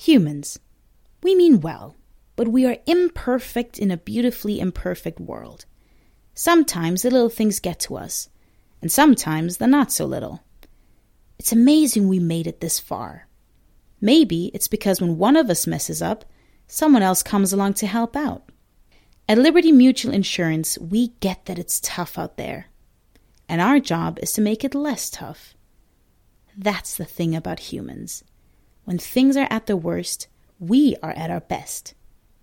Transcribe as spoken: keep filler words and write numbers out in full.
Humans. We mean well, but we are imperfect in a beautifully imperfect world. Sometimes the little things get to us, and sometimes the not so little. It's amazing we made it this far. Maybe it's because when one of us messes up, someone else comes along to help out. At Liberty Mutual Insurance, we get that it's tough out there. And our job is to make it less tough. That's the thing about humans. When things are at their worst, we are at our best.